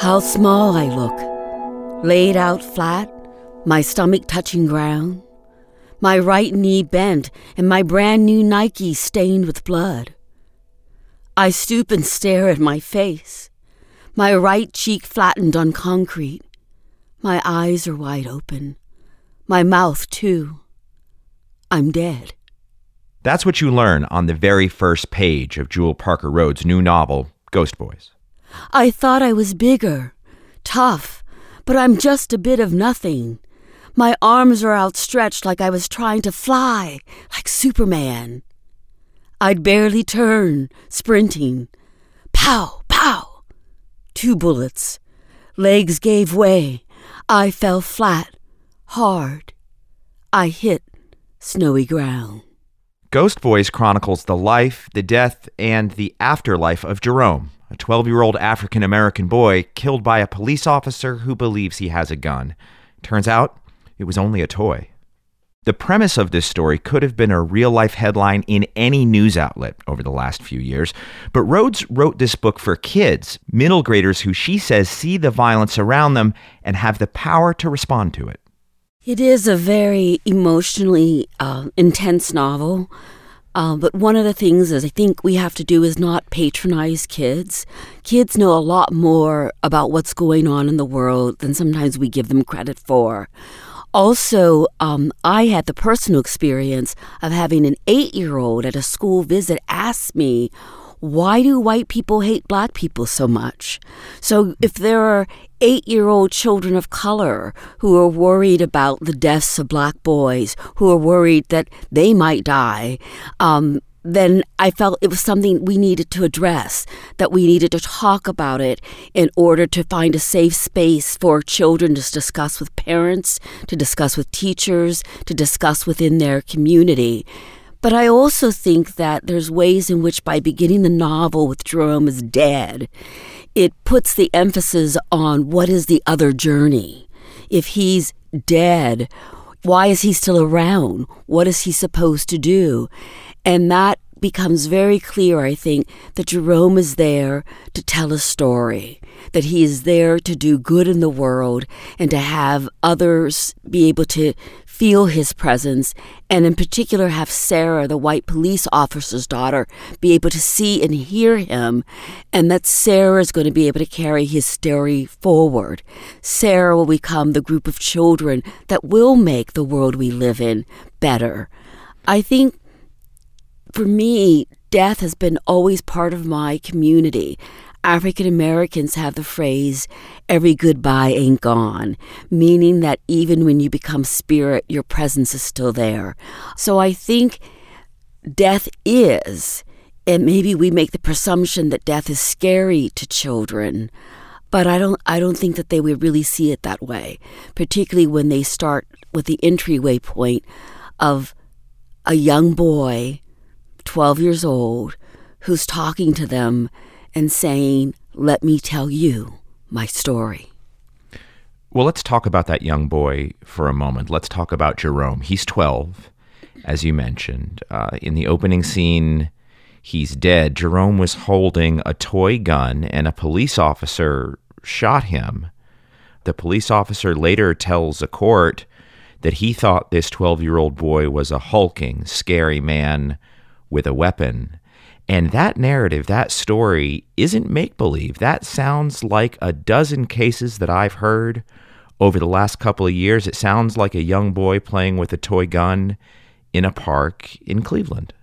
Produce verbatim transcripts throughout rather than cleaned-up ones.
How small I look, laid out flat, my stomach touching ground, my right knee bent and my brand new Nike stained with blood. I stoop and stare at my face, my right cheek flattened on concrete. My eyes are wide open, my mouth too. I'm dead. That's what you learn on the very first page of Jewell Parker Rhodes' new novel, Ghost Boys. I thought I was bigger, tough, but I'm just a bit of nothing. My arms are outstretched like I was trying to fly, like Superman. I'd barely turn, sprinting. Pow, pow. Two bullets. Legs gave way. I fell flat, hard. I hit snowy ground. Ghost Boys chronicles the life, the death, and the afterlife of Jerome, a twelve-year-old African-American boy killed by a police officer who believes he has a gun. Turns out, it was only a toy. The premise of this story could have been a real-life headline in any news outlet over the last few years, but Rhodes wrote this book for kids, middle graders who she says see the violence around them and have the power to respond to it. It is a very emotionally uh, intense novel, uh, but one of the things is I think we have to do is not patronize kids. Kids know a lot more about what's going on in the world than sometimes we give them credit for. Also, um, I had the personal experience of having an eight-year-old at a school visit ask me, why do white people hate black people so much? So if there are eight-year-old children of color who are worried about the deaths of black boys, who are worried that they might die, um, then I felt it was something we needed to address, that we needed to talk about it in order to find a safe space for children to discuss with parents, to discuss with teachers, to discuss within their community. But I also think that there's ways in which by beginning the novel with Jerome is dead, it puts the emphasis on what is the other journey. If he's dead, why is he still around? What is he supposed to do? And that becomes very clear, I think, that Jerome is there to tell a story, that he is there to do good in the world and to have others be able to feel his presence, and in particular have Sarah, the white police officer's daughter, be able to see and hear him, and that Sarah is going to be able to carry his story forward. Sarah will become the group of children that will make the world we live in better. I think for me, death has been always part of my community. African Americans have the phrase, every goodbye ain't gone, meaning that even when you become spirit, your presence is still there. So I think death is, and maybe we make the presumption that death is scary to children, but I don't I don't think that they would really see it that way, particularly when they start with the entryway point of a young boy, twelve years old, who's talking to them and saying, let me tell you my story. Well, let's talk about that young boy for a moment. Let's talk about Jerome. He's twelve, as you mentioned. Uh, in the opening scene, he's dead. Jerome was holding a toy gun, and a police officer shot him. The police officer later tells a court that he thought this twelve-year-old boy was a hulking, scary man with a weapon. And that narrative, that story, isn't make-believe. That sounds like a dozen cases that I've heard over the last couple of years. It sounds like a young boy playing with a toy gun in a park in Cleveland.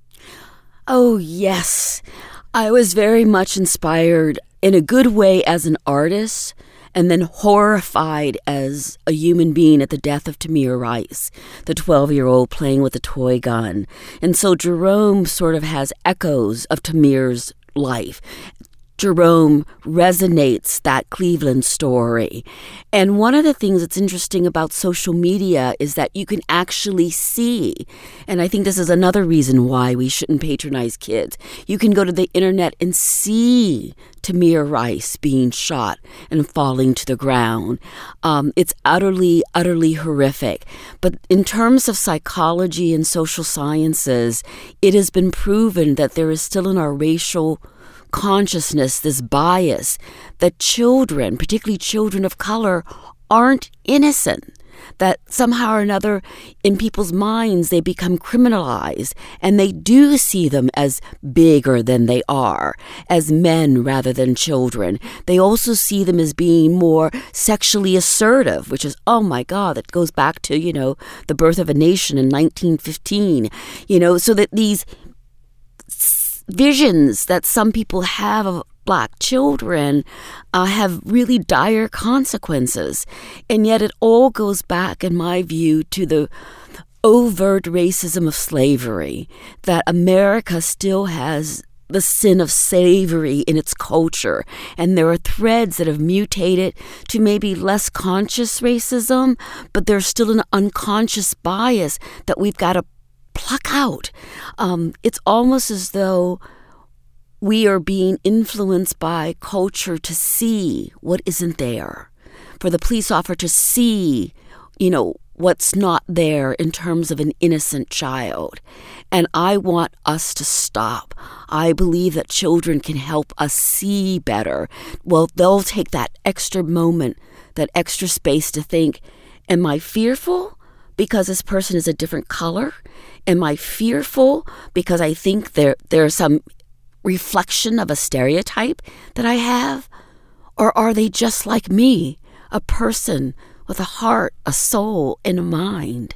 Oh, yes. I was very much inspired in a good way as an artist, and then horrified as a human being at the death of Tamir Rice, the twelve-year-old playing with a toy gun. And so Jerome sort of has echoes of Tamir's life. Jerome resonates that Cleveland story. And one of the things that's interesting about social media is that you can actually see, and I think this is another reason why we shouldn't patronize kids. You can go to the internet and see Tamir Rice being shot and falling to the ground. Um, it's utterly, utterly horrific. But in terms of psychology and social sciences, it has been proven that there is still in our racial consciousness, this bias that children, particularly children of color, aren't innocent. That somehow or another in people's minds they become criminalized, and they do see them as bigger than they are, as men rather than children. They also see them as being more sexually assertive, which is, oh my God, that goes back to, you know, the birth of a nation in nineteen fifteen, you know, so that these visions that some people have of Black children uh, have really dire consequences. And yet it all goes back, in my view, to the overt racism of slavery, that America still has the sin of slavery in its culture. And there are threads that have mutated to maybe less conscious racism, but there's still an unconscious bias that we've got to pluck out. Um, it's almost as though we are being influenced by culture to see what isn't there, for the police officer to see, you know, what's not there in terms of an innocent child. And I want us to stop. I believe that children can help us see better. Well, they'll take that extra moment, that extra space to think, am I fearful because this person is a different color? Am I fearful because I think there there's some reflection of a stereotype that I have? Or are they just like me, a person with a heart, a soul, and a mind?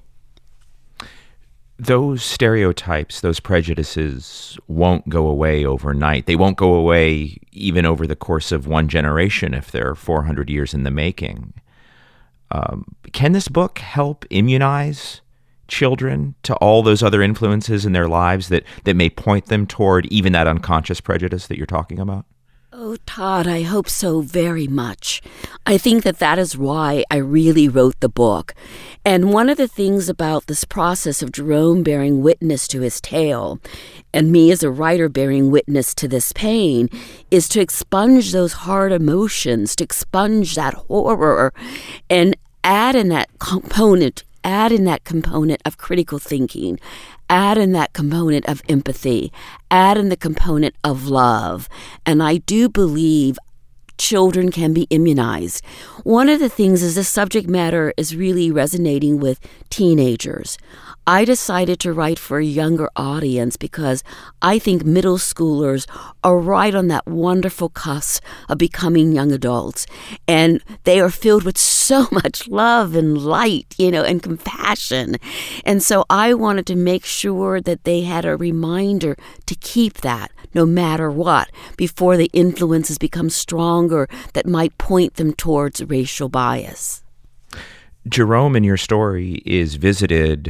Those stereotypes, those prejudices won't go away overnight. They won't go away even over the course of one generation if they're four hundred years in the making. Um, can this book help immunize children to all those other influences in their lives that, that may point them toward even that unconscious prejudice that you're talking about? Oh, Todd, I hope so very much. I think that that is why I really wrote the book. And one of the things about this process of Jerome bearing witness to his tale, and me as a writer bearing witness to this pain, is to expunge those hard emotions, to expunge that horror, and add in that component Add in that component of critical thinking, add in that component of empathy, add in the component of love. And I do believe children can be immunized. One of the things is this subject matter is really resonating with teenagers. I decided to write for a younger audience because I think middle schoolers are right on that wonderful cusp of becoming young adults. And they are filled with so much love and light, you know, and compassion. And so I wanted to make sure that they had a reminder to keep that no matter what, before the influences become stronger that might point them towards racial bias. Jerome in your story is visited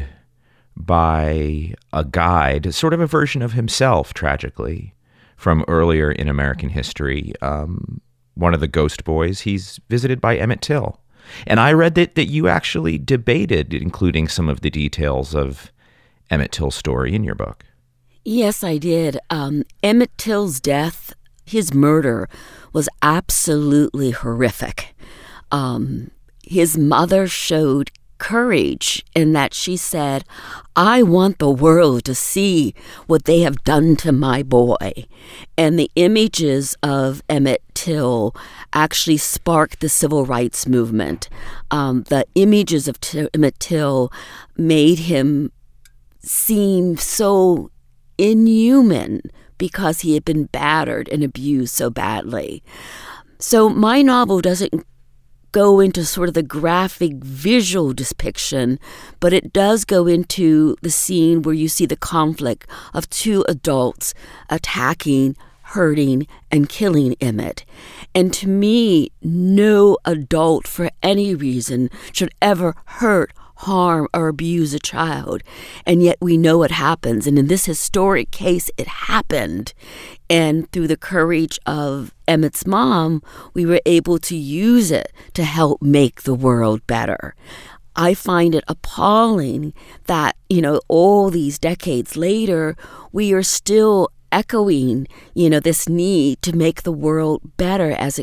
by a guide, sort of a version of himself, tragically, from earlier in American history. Um, one of the ghost boys, he's visited by Emmett Till. And I read that, that you actually debated including some of the details of Emmett Till's story in your book. Yes, I did. Um, Emmett Till's death, his murder, was absolutely horrific. Um, his mother showed courage in that she said, I want the world to see what they have done to my boy. And the images of Emmett Till actually sparked the civil rights movement. Um, the images of T- Emmett Till made him seem so inhuman because he had been battered and abused so badly. So my novel doesn't go into sort of the graphic visual depiction, but it does go into the scene where you see the conflict of two adults attacking, hurting, and killing Emmett. And to me, no adult for any reason should ever hurt, harm, or abuse a child. And yet we know it happens. And in this historic case, it happened. And through the courage of Emmett's mom, we were able to use it to help make the world better. I find it appalling that, you know, all these decades later, we are still echoing, you know, this need to make the world better as it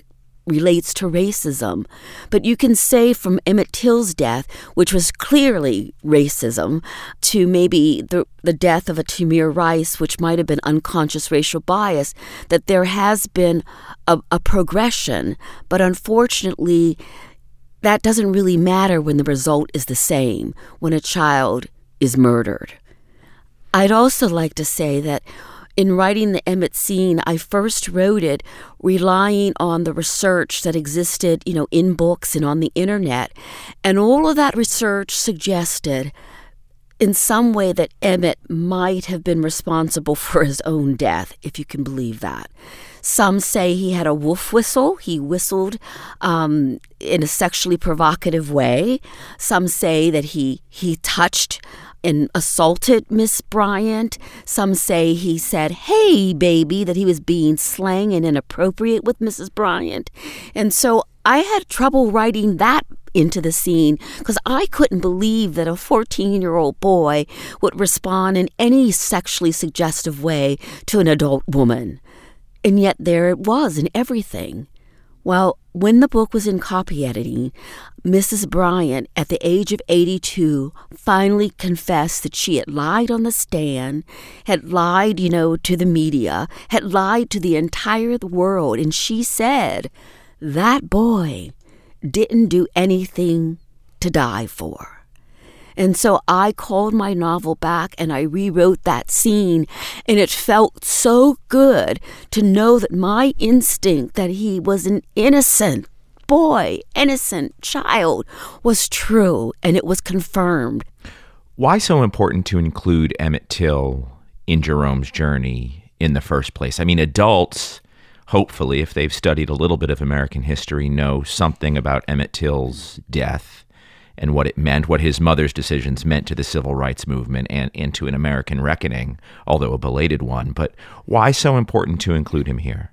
relates to racism. But you can say from Emmett Till's death, which was clearly racism, to maybe the, the death of a Tamir Rice, which might have been unconscious racial bias, that there has been a, a progression. But unfortunately, that doesn't really matter when the result is the same, when a child is murdered. I'd also like to say that in writing the Emmett scene, I first wrote it relying on the research that existed, you know, in books and on the internet. And all of that research suggested in some way that Emmett might have been responsible for his own death, if you can believe that. Some say he had a wolf whistle. He whistled um, in a sexually provocative way. Some say that he he touched and assaulted Miss Bryant. Some say he said, "Hey, baby," that he was being slang and inappropriate with Missus Bryant. And so I had trouble writing that into the scene because I couldn't believe that a fourteen-year-old boy would respond in any sexually suggestive way to an adult woman. And yet there it was in everything. Well, when the book was in copy editing, Missus Bryant, at the age of eighty-two, finally confessed that she had lied on the stand, had lied, you know, to the media, had lied to the entire world. And she said, that boy didn't do anything to die for. And so I called my novel back and I rewrote that scene, and it felt so good to know that my instinct that he was an innocent boy, innocent child, was true, and it was confirmed. Why so important to include Emmett Till in Jerome's journey in the first place? I mean, adults, hopefully, if they've studied a little bit of American history, know something about Emmett Till's death and what it meant, what his mother's decisions meant to the civil rights movement and, and to an American reckoning, although a belated one. But why so important to include him here?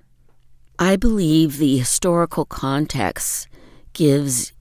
I believe the historical context gives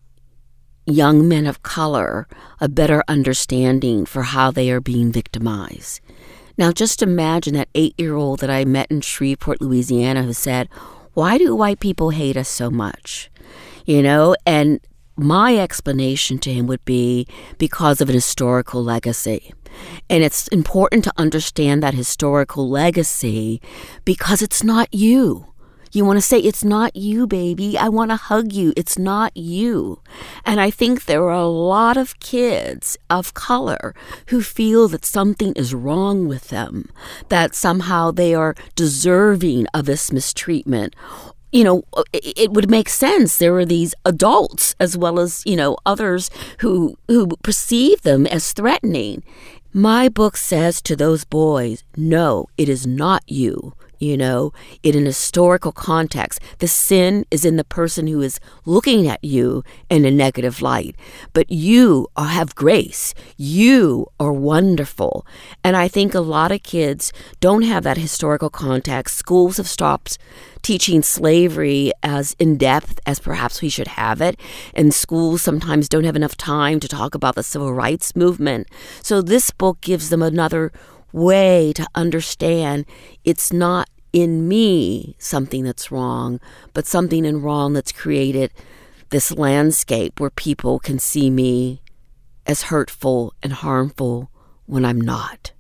young men of color a better understanding for how they are being victimized. Now, just imagine that eight-year-old that I met in Shreveport, Louisiana, who said, "Why do white people hate us so much?" You know, and my explanation to him would be because of an historical legacy. And it's important to understand that historical legacy because it's not you. You want to say, it's not you, baby. I want to hug you. It's not you. And I think there are a lot of kids of color who feel that something is wrong with them, that somehow they are deserving of this mistreatment. You know, it would make sense. There are these adults as well as, you know, others who who perceive them as threatening. My book says to those boys, no, it is not you. You know, in an historical context, the sin is in the person who is looking at you in a negative light. But you are, have grace. You are wonderful. And I think a lot of kids don't have that historical context. Schools have stopped teaching slavery as in-depth as perhaps we should have it. And schools sometimes don't have enough time to talk about the civil rights movement. So this book gives them another way to understand it's not in me something that's wrong, but something in wrong that's created this landscape where people can see me as hurtful and harmful when I'm not.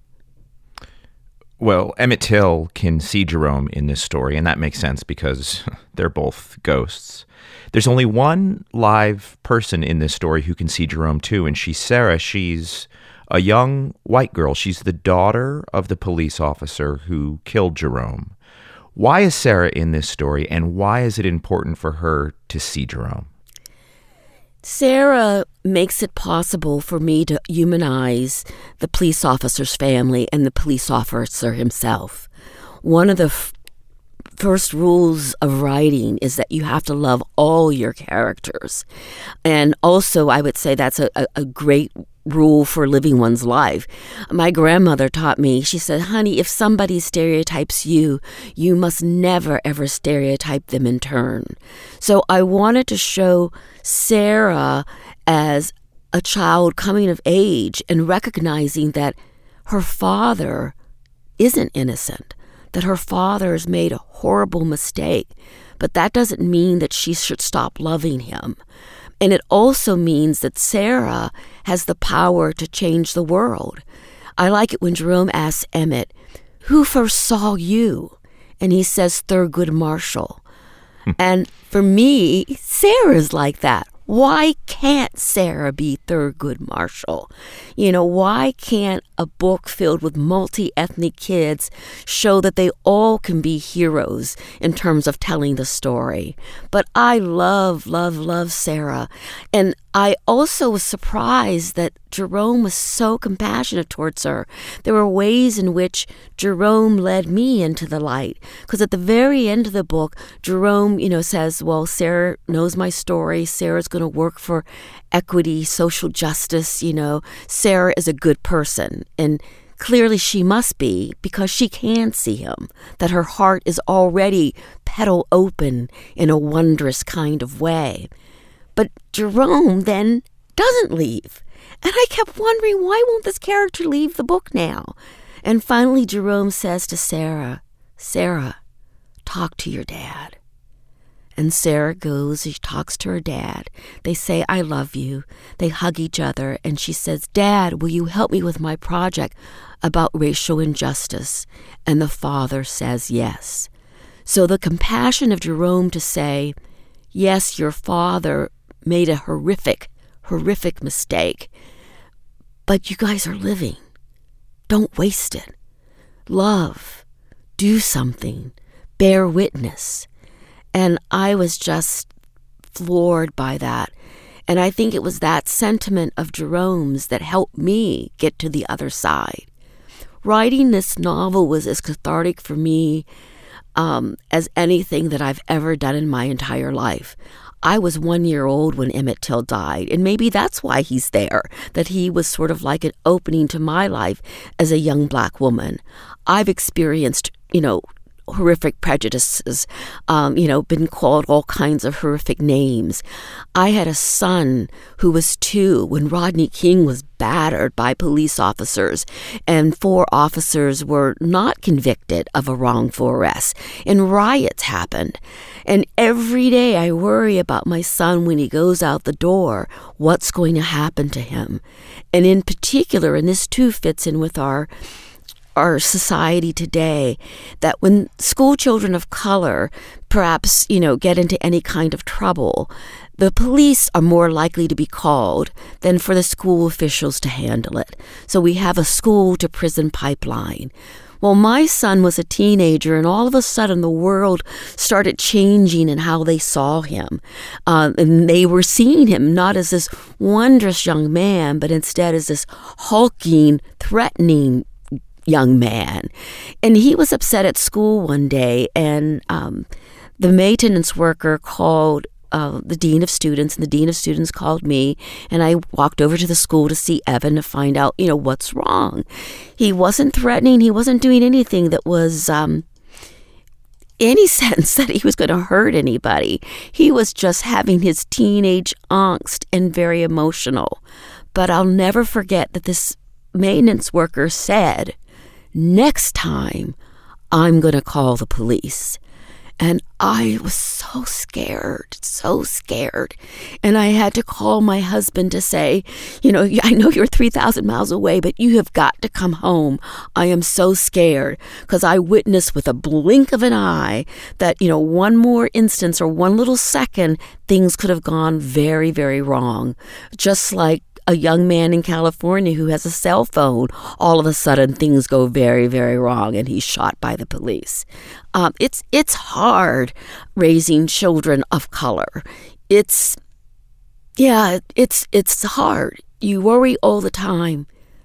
Well, Emmett Till can see Jerome in this story, and that makes sense because they're both ghosts. There's only one live person in this story who can see Jerome too, and she's Sarah. She's a young white girl. She's the daughter of the police officer who killed Jerome. Why is Sarah in this story, and why is it important for her to see Jerome? Sarah makes it possible for me to humanize the police officer's family and the police officer himself. One of the f- first rules of writing is that you have to love all your characters. And also, I would say that's a, a, a great rule for living one's life. My grandmother taught me, she said, honey, if somebody stereotypes you, you must never, ever stereotype them in turn. So I wanted to show Sarah as a child coming of age and recognizing that her father isn't innocent, that her father has made horrible mistake. But that doesn't mean that she should stop loving him. And it also means that Sarah has the power to change the world. I like it when Jerome asks Emmett, "Who first saw you?" And he says, "Thurgood Marshall." And for me, Sarah's like that. Why can't Sarah be Thurgood Marshall? You know, why can't a book filled with multi-ethnic kids show that they all can be heroes in terms of telling the story? But I love, love, love Sarah. And I also was surprised that Jerome was so compassionate towards her. There were ways in which Jerome led me into the light. Because at the very end of the book, Jerome, you know, says, well, Sarah knows my story. Sarah's going to work for equity, social justice, you know. Sarah is a good person. And clearly she must be, because she can see him, that her heart is already petal open in a wondrous kind of way. But Jerome then doesn't leave. And I kept wondering, why won't this character leave the book now? And finally Jerome says to Sarah, "Sarah, talk to your dad." And Sarah goes, she talks to her dad. They say, "I love you." They hug each other. And she says, "Dad, will you help me with my project about racial injustice?" And the father says yes. So the compassion of Jerome to say, yes, your father made a horrific, horrific mistake, but you guys are living. Don't waste it. Love. Do something. Bear witness. And I was just floored by that. And I think it was that sentiment of Jerome's that helped me get to the other side. Writing this novel was as cathartic for me um, as anything that I've ever done in my entire life. I was one year old when Emmett Till died, and maybe that's why he's there, that he was sort of like an opening to my life as a young black woman. I've experienced, you know, horrific prejudices, um, you know, been called all kinds of horrific names. I had a son who was two when Rodney King was battered by police officers, and four officers were not convicted of a wrongful arrest, and riots happened. And every day I worry about my son when he goes out the door, what's going to happen to him. And in particular, and this too fits in with our our society today, that when school children of color perhaps, you know, get into any kind of trouble, the police are more likely to be called than for the school officials to handle it. So we have a school to prison pipeline. Well, my son was a teenager, and all of a sudden the world started changing in how they saw him. Um, and they were seeing him not as this wondrous young man, but instead as this hulking, threatening young man. And he was upset at school one day, and um, the maintenance worker called uh, the dean of students, and the dean of students called me, and I walked over to the school to see Evan to find out, you know, what's wrong. He wasn't threatening. He wasn't doing anything that was um, any sense that he was going to hurt anybody. He was just having his teenage angst and very emotional. But I'll never forget that this maintenance worker said, "Next time, I'm going to call the police." And I was so scared, so scared. And I had to call my husband to say, you know, I know you're three thousand miles away, but you have got to come home. I am so scared, because I witnessed with a blink of an eye that, you know, one more instance or one little second, things could have gone very, very wrong. Just like a young man in California who has a cell phone, all of a sudden things go very, very wrong, and he's shot by the police. Um, it's it's hard raising children of color. It's yeah, it's it's hard. You worry all the time.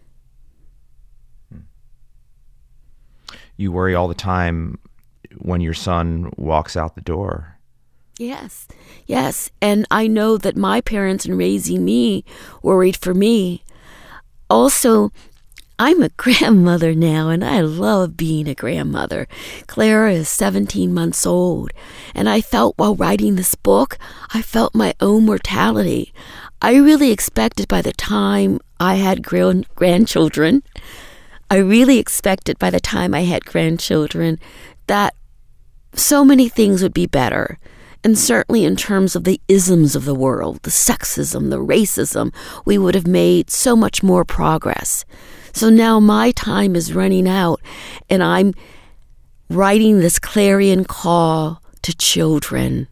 You worry all the time when your son walks out the door. Yes, yes. And I know that my parents in raising me worried for me. Also, I'm a grandmother now, and I love being a grandmother. Clara is seventeen months old, and I felt while writing this book, I felt my own mortality. I really expected by the time I had grand- grandchildren, I really expected by the time I had grandchildren that so many things would be better. And certainly in terms of the isms of the world, the sexism, the racism, we would have made so much more progress. So now my time is running out, and I'm writing this clarion call to children.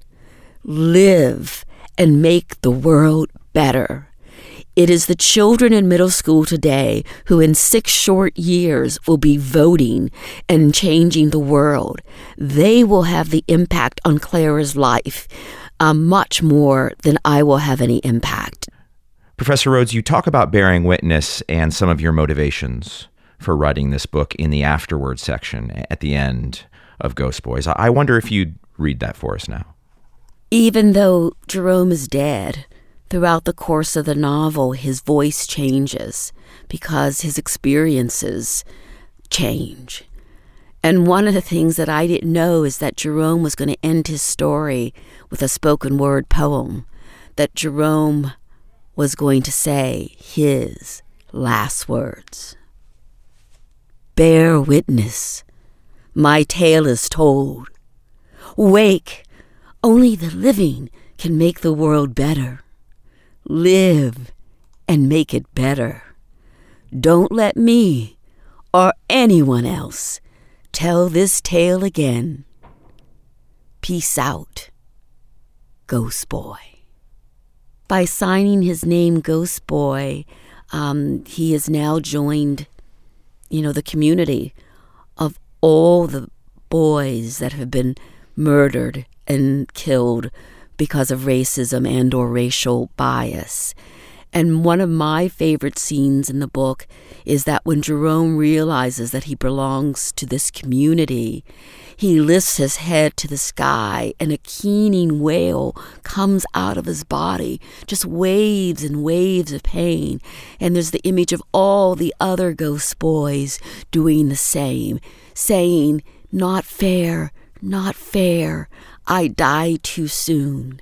Live and make the world better. It is the children in middle school today who in six short years will be voting and changing the world. They will have the impact on Clara's life uh, much more than I will have any impact. Professor Rhodes, you talk about bearing witness and some of your motivations for writing this book in the afterward section at the end of Ghost Boys. I wonder if you'd read that for us now. Even though Jerome is dead, throughout the course of the novel, his voice changes because his experiences change. And one of the things that I didn't know is that Jerome was going to end his story with a spoken word poem, that Jerome was going to say his last words. Bear witness, my tale is told. Wake, only the living can make the world better. Live and make it better. Don't let me or anyone else tell this tale again. Peace out, Ghost Boy. By signing his name Ghost Boy, um, he has now joined, you know, the community of all the boys that have been murdered and killed because of racism and or racial bias. And one of my favorite scenes in the book is that when Jerome realizes that he belongs to this community, he lifts his head to the sky and a keening wail comes out of his body, just waves and waves of pain. And there's the image of all the other ghost boys doing the same, saying, "Not fair, not fair. I die too soon."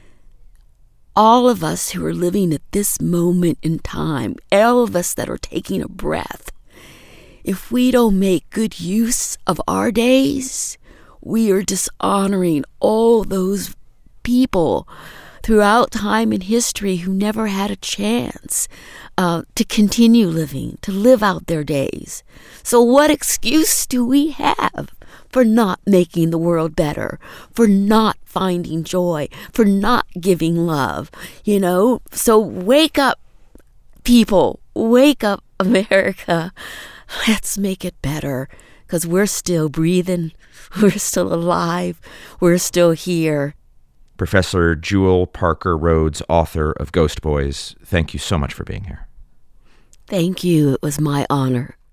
All of us who are living at this moment in time, all of us that are taking a breath, if we don't make good use of our days, we are dishonoring all those people throughout time and history who never had a chance uh, to continue living, to live out their days. So what excuse do we have for not making the world better, for not finding joy, for not giving love, you know? So wake up, people. Wake up, America. Let's make it better, because we're still breathing. We're still alive. We're still here. Professor Jewel Parker Rhodes, author of Ghost Boys, thank you so much for being here. Thank you. It was my honor.